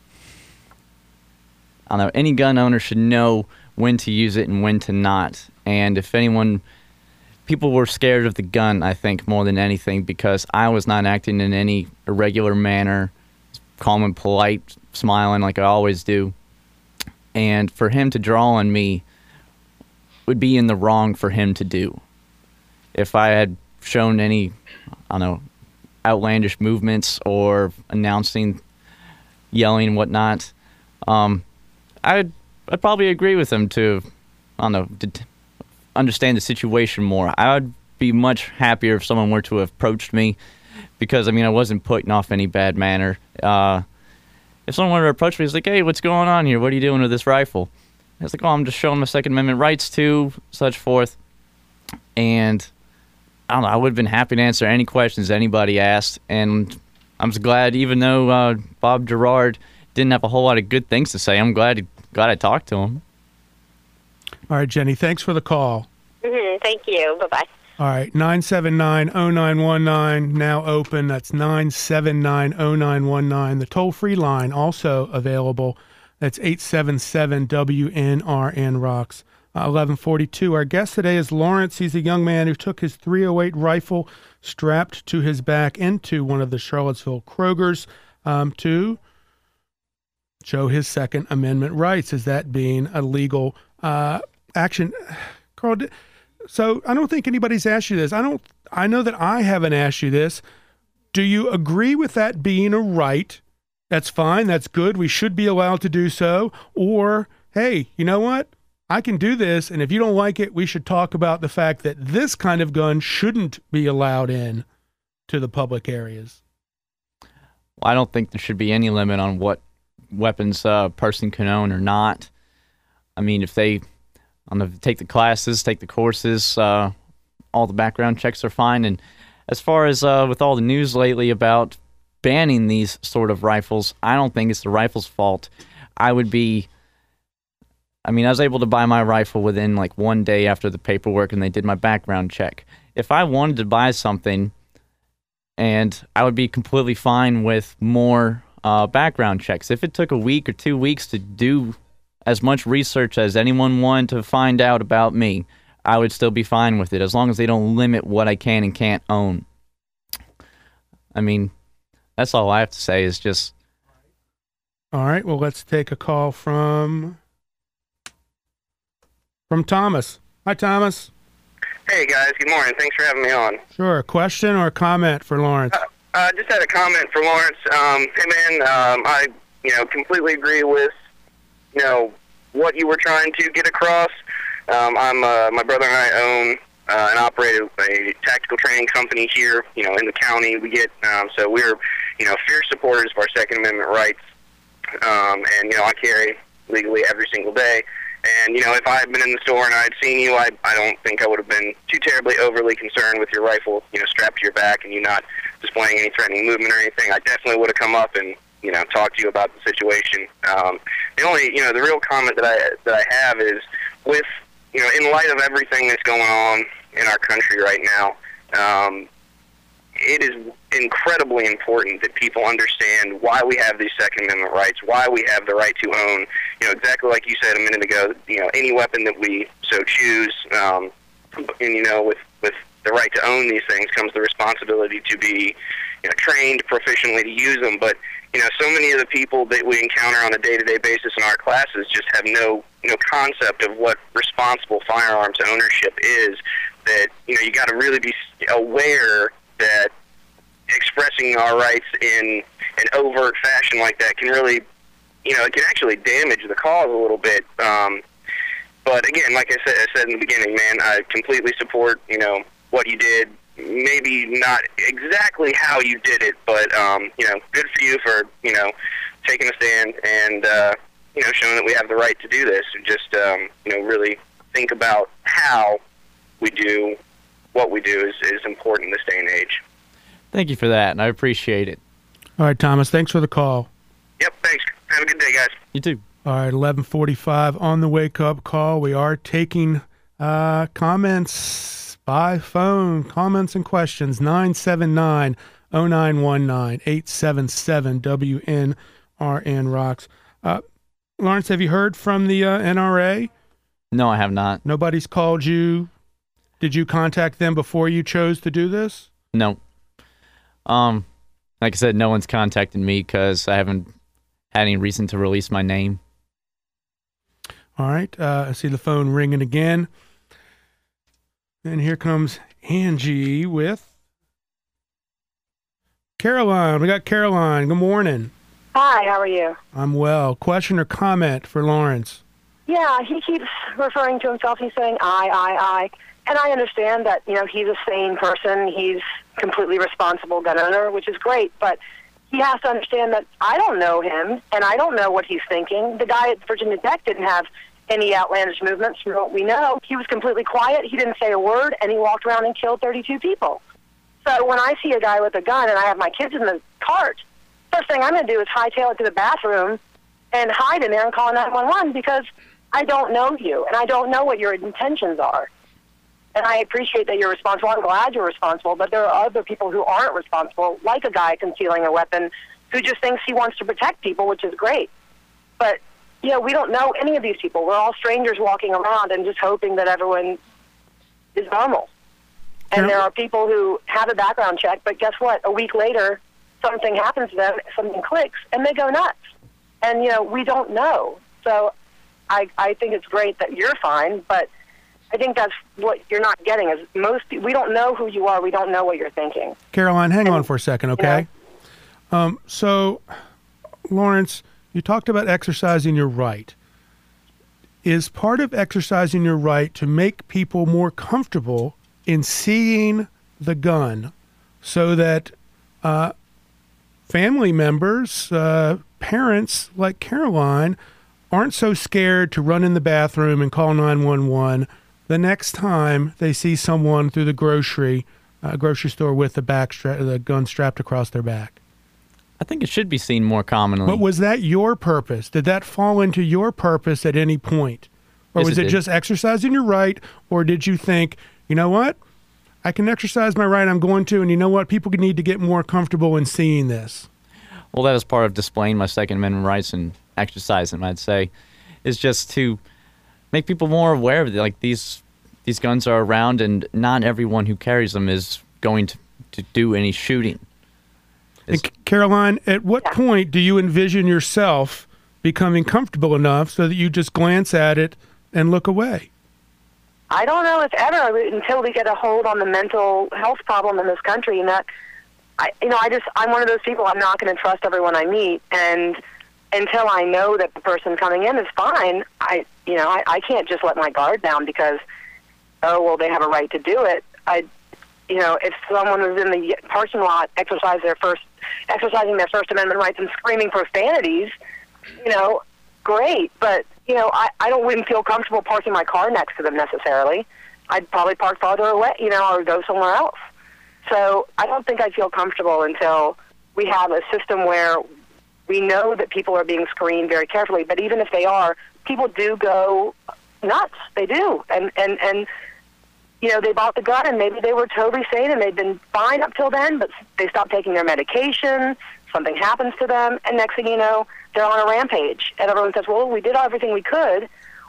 I don't know. Any gun owner should know when to use it and when to not. And if anyone, people were scared of the gun, I think, more than anything, because I was not acting in any irregular manner, calm and polite, smiling like I always do. And for him to draw on me would be in the wrong for him to do. If I had shown any, I don't know, outlandish movements or announcing, yelling, whatnot, um, I'd, I'd probably agree with him to, I don't know, to t- understand the situation more. I would be much happier if someone were to have approached me, because, I mean, I wasn't putting off any bad manner. Uh, if someone were to approach me, it's like, hey, what's going on here? What are you doing with this rifle? It's like, oh, I'm just showing my Second Amendment rights to, such forth. And I don't know, I would have been happy to answer any questions anybody asked. And I'm just glad, even though uh, Bob Gerard didn't have a whole lot of good things to say, I'm glad, glad I talked to him. All right, Jenny, thanks for the call. Mm-hmm, thank you. Bye-bye. All right, nine seven nine, oh nine one nine, now open. That's nine seven nine, oh nine one nine. The toll-free line also available. That's eight seven seven W N R N Rocks. Uh, eleven forty-two. Our guest today is Lawrence. He's a young man who took his three oh eight rifle strapped to his back into one of the Charlottesville Krogers um, to show his Second Amendment rights as that being a legal uh, action. Carl, so I don't think anybody's asked you this. I don't. I know that I haven't asked you this. Do you agree with that being a right? That's fine. That's good. We should be allowed to do so. Or, hey, you know what? I can do this, and if you don't like it, we should talk about the fact that this kind of gun shouldn't be allowed in to the public areas. Well, I don't think there should be any limit on what weapons a person can own or not. I mean, if they on the, take the classes, take the courses, uh, all the background checks are fine. And as far as uh, with all the news lately about banning these sort of rifles, I don't think it's the rifle's fault. I would be... I mean, I was able to buy my rifle within like one day after the paperwork, and they did my background check. If I wanted to buy something, and I would be completely fine with more uh, background checks. If it took a week or two weeks to do as much research as anyone wanted to find out about me, I would still be fine with it, as long as they don't limit what I can and can't own. I mean, that's all I have to say is just... All right, well, let's take a call from... From Thomas. Hi, Thomas. Hey, guys. Good morning. Thanks for having me on. Sure. A question or a comment for Lawrence? Uh, uh, just had a comment for Lawrence. Um, hey, man, um, I, you know, completely agree with, you know, what you were trying to get across. Um, I'm, uh, my brother and I own uh, and operate a tactical training company here, you know, in the county. We get, um, so we're, you know, fierce supporters of our Second Amendment rights. Um, and, you know, I carry legally every single day. And, you know, if I had been in the store and I had seen you, I I don't think I would have been too terribly overly concerned with your rifle, you know, strapped to your back and you not displaying any threatening movement or anything. I definitely would have come up and, you know, talked to you about the situation. Um, the only, you know, the real comment that I that I have is with, you know, in light of everything that's going on in our country right now, um, it is incredibly important that people understand why we have these Second Amendment rights, why we have the right to own, you know, exactly like you said a minute ago, you know, any weapon that we so choose, um, and, you know, with, with the right to own these things comes the responsibility to be, you know, trained proficiently to use them. But, you know, so many of the people that we encounter on a day-to-day basis in our classes just have no, no concept of what responsible firearms ownership is, that, you know, you got to really be aware that expressing our rights in an overt fashion like that can really, you know, it can actually damage the cause a little bit. Um, but again, like I said, I said in the beginning, man, I completely support, you know, what you did. Maybe not exactly how you did it, but, um, you know, good for you for, you know, taking a stand and, uh, you know, showing that we have the right to do this. And just, um, you know, really think about how we do what we do is, is important in this day and age. Thank you for that, and I appreciate it. All right, Thomas, thanks for the call. Yep, thanks. Have a good day, guys. You too. All right, eleven forty-five on the wake-up call. We are taking uh, comments by phone, comments and questions, nine seven nine, oh nine one nine, eight seven seven, W N R N Rocks. Uh, Lawrence, have you heard from the uh, N R A? No, I have not. Nobody's called you? Did you contact them before you chose to do this? No. Um, like I said, no one's contacted me because I haven't had any reason to release my name. All right. Uh, I see the phone ringing again. And here comes Angie with Caroline. We got Caroline. Good morning. Hi, how are you? I'm well. Question or comment for Lawrence? Yeah, he keeps referring to himself. He's saying I, I, I. And I understand that, you know, he's a sane person. He's completely responsible gun owner, which is great. But he has to understand that I don't know him, and I don't know what he's thinking. The guy at Virginia Tech didn't have any outlandish movements from what we know. He was completely quiet. He didn't say a word, and he walked around and killed thirty-two people. So when I see a guy with a gun and I have my kids in the cart, first thing I'm going to do is hightail it to the bathroom and hide in there and call nine one one because I don't know you, and I don't know what your intentions are. And I appreciate that you're responsible. I'm glad you're responsible, but there are other people who aren't responsible, like a guy concealing a weapon who just thinks he wants to protect people, which is great. But, you know, we don't know any of these people. We're all strangers walking around and just hoping that everyone is normal. And there are people who have a background check, but guess what? A week later, something happens to them, something clicks, and they go nuts. And, you know, we don't know. So I, I think it's great that you're fine, but I think that's what you're not getting is most, we don't know who you are. We don't know what you're thinking. Caroline, hang and, on for a second, okay? You know, um, so, Lawrence, you talked about exercising your right. Is part of exercising your right to make people more comfortable in seeing the gun so that uh, family members, uh, parents like Caroline, aren't so scared to run in the bathroom and call nine one one the next time they see someone through the grocery uh, grocery store with the back stra- the gun strapped across their back? I think it should be seen more commonly. But was that your purpose? Did that fall into your purpose at any point? Or Yes, was it it did. just exercising your right? Or did you think, you know what? I can exercise my right, I'm going to, and you know what? People need to get more comfortable in seeing this. Well, that is part of displaying my Second Amendment rights and exercising, I'd say, is just to make people more aware of it. Like, these these guns are around, and not everyone who carries them is going to, to do any shooting. And C- Caroline, at what point do you envision yourself becoming comfortable enough so that you just glance at it and look away? I don't know if ever until we get a hold on the mental health problem in this country, and that, I, you know, I just, I'm one of those people, I'm not going to trust everyone I meet, and until I know that the person coming in is fine, I, you know, I, I can't just let my guard down because, oh, well, they have a right to do it. I, you know, if someone was in the parking lot exercise their first, exercising their First Amendment rights and screaming profanities, you know, great, but, you know, I, I don't wouldn't feel comfortable parking my car next to them necessarily. I'd probably park farther away, you know, or go somewhere else. So I don't think I'd feel comfortable until we have a system where we know that people are being screened very carefully, but even if they are, people do go nuts. They do. And, and, and you know, they bought the gun and maybe they were totally sane and they'd been fine up till then, but they stopped taking their medication, something happens to them, and next thing you know, they're on a rampage. And everyone says, well, we did everything we could.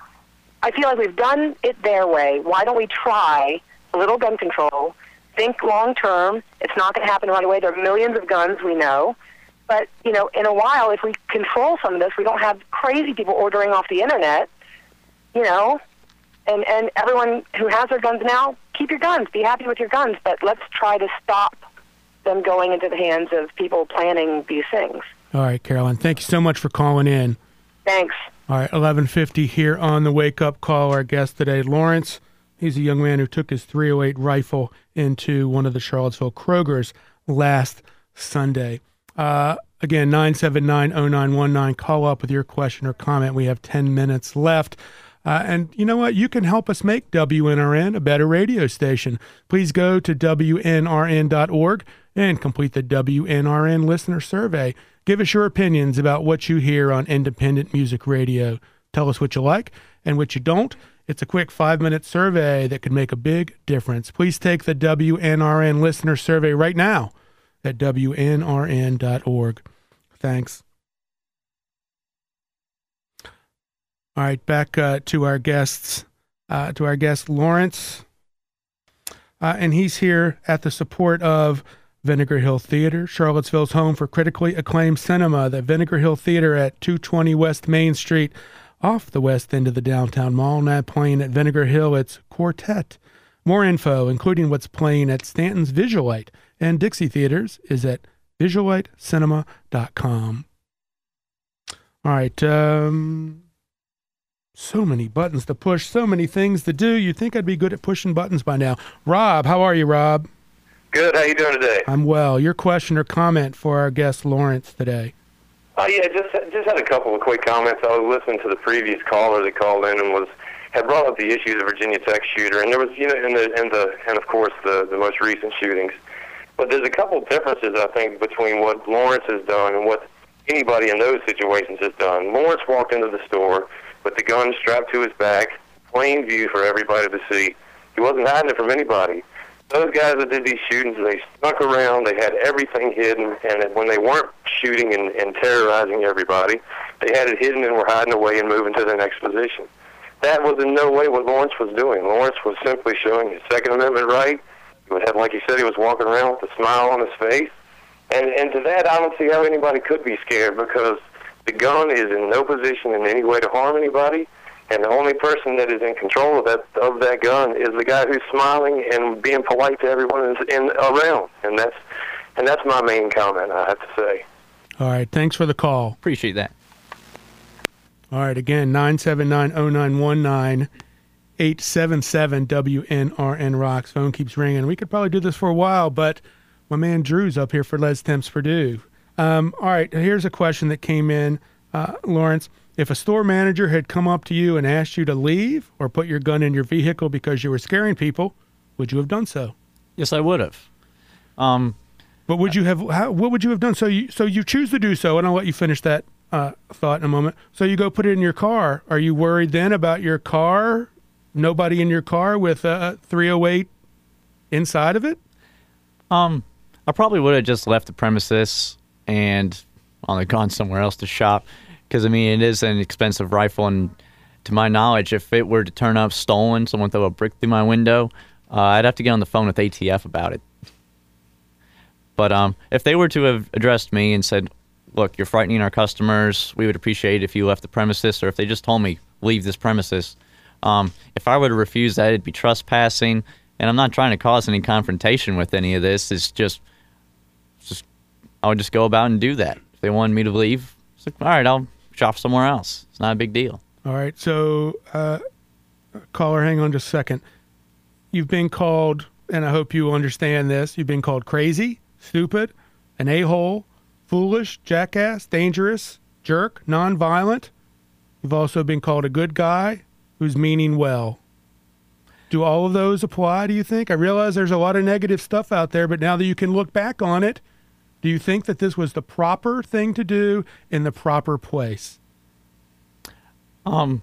I feel like we've done it their way. Why don't we try a little gun control, think long term? It's not going to happen right away. There are millions of guns, we know. But, you know, in a while, if we control some of this, we don't have crazy people ordering off the internet, you know, and, and everyone who has their guns now, keep your guns, be happy with your guns, but let's try to stop them going into the hands of people planning these things. All right, Caroline, thank you so much for calling in. Thanks. All right, eleven fifty here on the Wake Up Call. Our guest today, Lawrence. He's a young man who took his three oh eight rifle into one of the Charlottesville Krogers last Sunday. Uh, again, nine seven nine, oh nine one nine. Call up with your question or comment. We have ten minutes left. Uh, and you know what? You can help us make W N R N a better radio station. Please go to W N R N dot org and complete the W N R N listener survey. Give us your opinions about what you hear on independent music radio. Tell us what you like and what you don't. It's a quick five-minute survey that could make a big difference. Please take the W N R N listener survey right now at W N R N dot org. Thanks. All right, back uh, to our guests, uh, to our guest Lawrence. Uh, and he's here at the support of Vinegar Hill Theater, Charlottesville's home for critically acclaimed cinema. The Vinegar Hill Theater at two twenty West Main Street, off the west end of the downtown mall. Now playing at Vinegar Hill, it's Quartet. More info, including what's playing at Stanton's Visualite and Dixie Theaters, is at visualite cinema dot com. All right, um... so many buttons to push, so many things to do. You'd think I'd be good at pushing buttons by now. Rob, how are you, Rob? Good. How you doing today? I'm well. Your question or comment for our guest Lawrence today? Oh yeah, just just had a couple of quick comments. I was listening to the previous caller that called in and was had brought up the issue of the Virginia Tech shooter, and there was you know and the and the and of course the the most recent shootings. But there's a couple of differences I think between what Lawrence has done and what anybody in those situations has done. Lawrence walked into the store with the gun strapped to his back, plain view for everybody to see. He wasn't hiding it from anybody. Those guys that did these shootings, they snuck around, they had everything hidden, and when they weren't shooting and, and terrorizing everybody, they had it hidden and were hiding away and moving to their next position. That was in no way what Lawrence was doing. Lawrence was simply showing his Second Amendment right. He would have, like he said, he was walking around with a smile on his face. And, and to that, I don't see how anybody could be scared, because the gun is in no position in any way to harm anybody, and the only person that is in control of that of that gun is the guy who's smiling and being polite to everyone in, in around, and that's and that's my main comment, I have to say. All right, thanks for the call. Appreciate that. All right, again, nine seven nine, oh nine one nine, eight seven seven W N R N Rocks. Phone keeps ringing. We could probably do this for a while, but my man Drew's up here for Les Temps Purdue. Um, all right, here's a question that came in, uh, Lawrence. If a store manager had come up to you and asked you to leave or put your gun in your vehicle because you were scaring people, would you have done so? Yes, I would have. Um, but would you have? How, what would you have done? So you, so you choose to do so, and I'll let you finish that uh, thought in a moment. So you go put it in your car. Are you worried then about your car? Nobody in your car with a three oh eight inside of it? Um, I probably would have just left the premises and on the gone somewhere else to shop. Because, I mean, it is an expensive rifle, and to my knowledge, if it were to turn up stolen, someone throw a brick through my window, uh, I'd have to get on the phone with A T F about it. But um, if they were to have addressed me and said, look, you're frightening our customers, we would appreciate it if you left the premises, or if they just told me, leave this premises, um, if I were to refuse that, it'd be trespassing, and I'm not trying to cause any confrontation with any of this. It's just, just I would just go about and do that. If they wanted me to leave, it's like, all right, I'll shop somewhere else. It's not a big deal. All right. So, uh, caller, hang on just a second. You've been called, and I hope you understand this, you've been called crazy, stupid, an a-hole, foolish, jackass, dangerous, jerk, nonviolent. You've also been called a good guy who's meaning well. Do all of those apply, do you think? I realize there's a lot of negative stuff out there, but now that you can look back on it, do you think that this was the proper thing to do in the proper place? Um,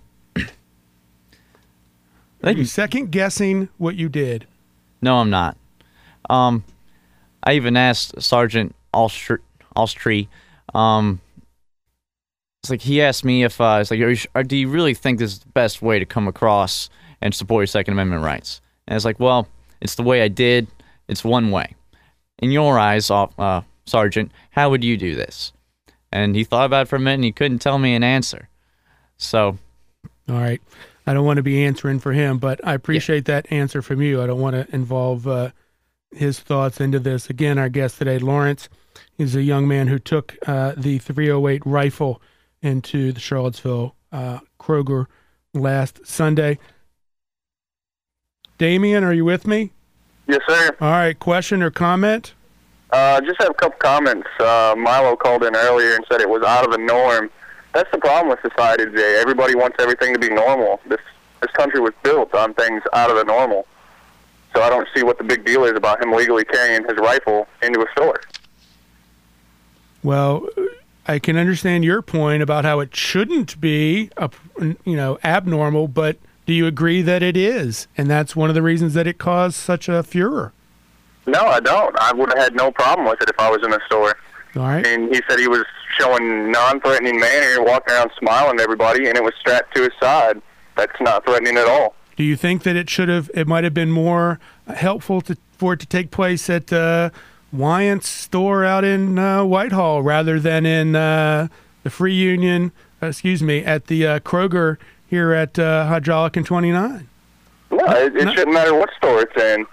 Are you second guessing what you did? No, I'm not. Um, I even asked Sergeant Alstree. Um, it's like he asked me if uh, it's like, are you, or do you really think this is the best way to come across and support your Second Amendment rights? And it's like, well, it's the way I did. It's one way. In your eyes, uh, Sergeant, how would you do this? And he thought about it for a minute, and he couldn't tell me an answer. So, all right. I don't want to be answering for him, but I appreciate yeah. that answer from you. I don't want to involve uh, his thoughts into this. Again, our guest today, Lawrence, is a young man who took uh, the three oh eight rifle into the Charlottesville uh, Kroger last Sunday. Damien, are you with me? Yes, sir. All right. Question or comment? Uh, just have a couple comments. Uh, Milo called in earlier and said it was out of the norm. That's the problem with society today. Everybody wants everything to be normal. This this country was built on things out of the normal. So I don't see what the big deal is about him legally carrying his rifle into a store. Well, I can understand your point about how it shouldn't be, a, you know, abnormal, but do you agree that it is? And that's one of the reasons that it caused such a furor. No, I don't. I would have had no problem with it if I was in the store. All right. And he said he was showing non-threatening manner, walking around smiling at everybody, and it was strapped to his side. That's not threatening at all. Do you think that it should have, it might have been more helpful to, for it to take place at uh, Wyant's store out in uh, Whitehall rather than in uh, the Free Union, uh, excuse me, at the uh, Kroger here at uh, Hydraulic and twenty-nine? No, it, it No. shouldn't matter what store it's in.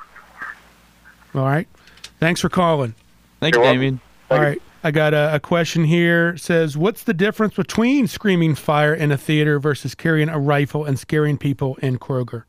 All right. Thanks for calling. Thank You're you, welcome. Damien. All right. I got a, a question here. It says, what's the difference between screaming fire in a theater versus carrying a rifle and scaring people in Kroger?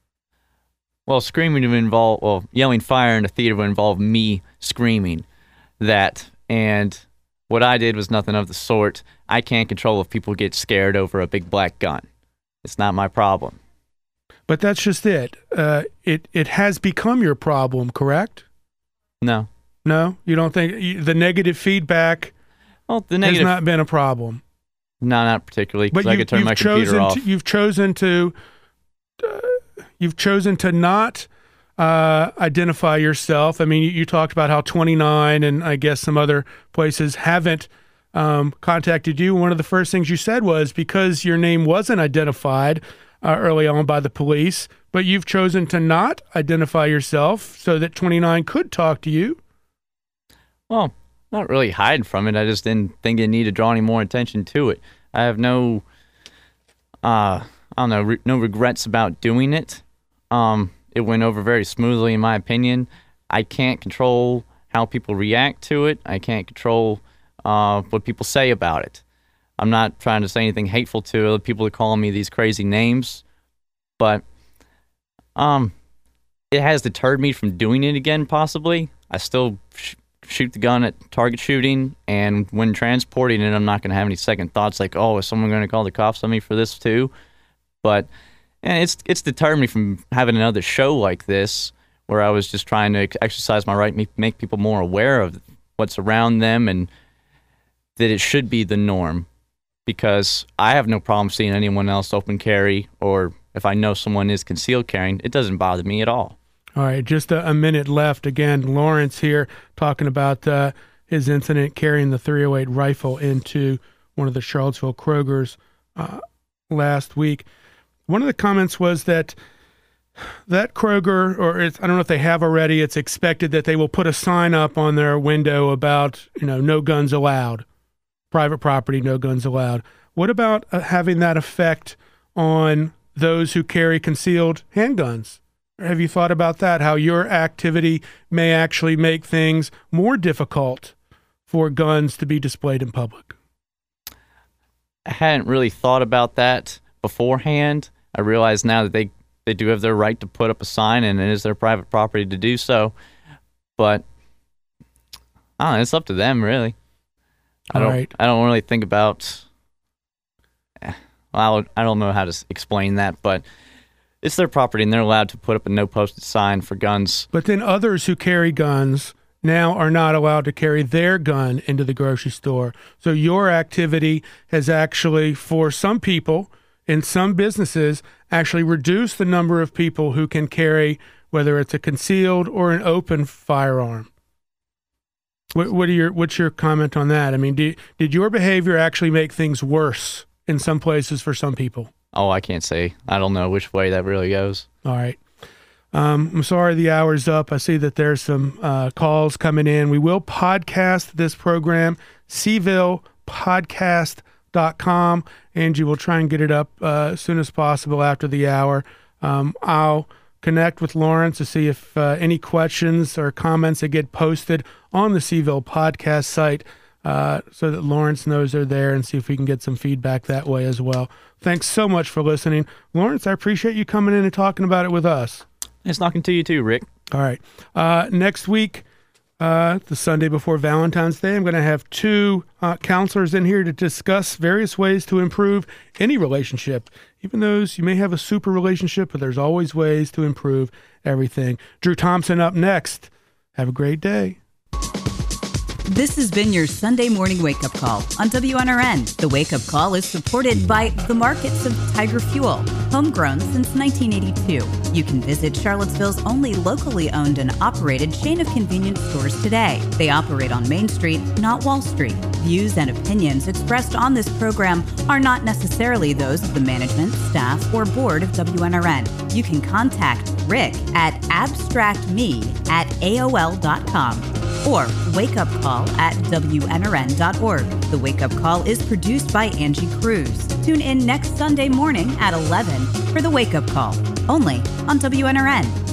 Well, screaming would involve, well, yelling fire in a theater would involve me screaming that. And what I did was nothing of the sort. I can't control if people get scared over a big black gun. It's not my problem. But that's just it. Uh, it it has become your problem, correct? No. No? You don't think you, the negative feedback Well, the negative, has not been a problem? no, not particularly, because But I you, could turn you've my chosen computer off. to, you've chosen to uh, you've chosen to not uh, identify yourself. I mean, you, you talked about how twenty-nine and I guess some other places haven't um, contacted you. One of the first things you said was because your name wasn't identified uh, early on by the police, but you've chosen to not identify yourself so that twenty-nine could talk to you. Well, not really hiding from it. I just didn't think it needed to draw any more attention to it. I have no, uh, I don't know, re- no regrets about doing it. Um, it went over very smoothly, in my opinion. I can't control how people react to it. I can't control uh, what people say about it. I'm not trying to say anything hateful to other people that call me these crazy names, but um, it has deterred me from doing it again, possibly. I still sh- shoot the gun at target shooting, and when transporting it, I'm not going to have any second thoughts like, oh, is someone going to call the cops on me for this too? But and it's it's deterred me from having another show like this where I was just trying to exercise my right, make people more aware of what's around them and that it should be the norm, because I have no problem seeing anyone else open carry, or if I know someone is concealed carrying, it doesn't bother me at all. All right, just a, a minute left. Again, Lawrence here talking about uh, his incident carrying the three oh eight rifle into one of the Charlottesville Krogers uh, last week. One of the comments was that that Kroger, or it's, I don't know if they have already, it's expected that they will put a sign up on their window about, you know, no guns allowed, private property, no guns allowed. What about uh, having that effect on those who carry concealed handguns? Have you thought about that, how your activity may actually make things more difficult for guns to be displayed in public? I hadn't really thought about that beforehand. I realize now that they, they do have their right to put up a sign, and it is their private property to do so. But I don't know, it's up to them, really. I All don't, right. I don't really think about... Well, I don't know how to explain that, but it's their property, and they're allowed to put up a no-posted sign for guns. But then others who carry guns now are not allowed to carry their gun into the grocery store. So your activity has actually, for some people in some businesses, actually reduced the number of people who can carry, whether it's a concealed or an open firearm. What, what are your, what's your comment on that? I mean, do, did your behavior actually make things worse in some places for some people? Oh, I can't say. I don't know which way that really goes. All right. Um, I'm sorry the hour's up. I see that there's some uh, calls coming in. We will podcast this program, Seville Podcast dot com. Angie will try and get it up uh, as soon as possible after the hour. Um, I'll connect with Lawrence to see if uh, any questions or comments that get posted on the Seville Podcast site uh, so that Lawrence knows they're there, and see if we can get some feedback that way as well. Thanks so much for listening. Lawrence, I appreciate you coming in and talking about it with us. It's talking to you too, Rick. All right. Uh, next week, uh, the Sunday before Valentine's Day, I'm going to have two uh, counselors in here to discuss various ways to improve any relationship. Even those, you may have a super relationship, but there's always ways to improve everything. Drew Thompson up next. Have a great day. This has been your Sunday morning wake-up call on W N R N. The wake-up call is supported by the markets of Tiger Fuel, homegrown since nineteen eighty-two. You can visit Charlottesville's only locally owned and operated chain of convenience stores today. They operate on Main Street, not Wall Street. Views and opinions expressed on this program are not necessarily those of the management, staff, or board of W N R N. You can contact Rick at abstractme at A O L dot com or wakeupcall at W N R N dot org. The Wake Up Call is produced by Angie Cruz. Tune in next Sunday morning at eleven for The Wake Up Call, only on W N R N.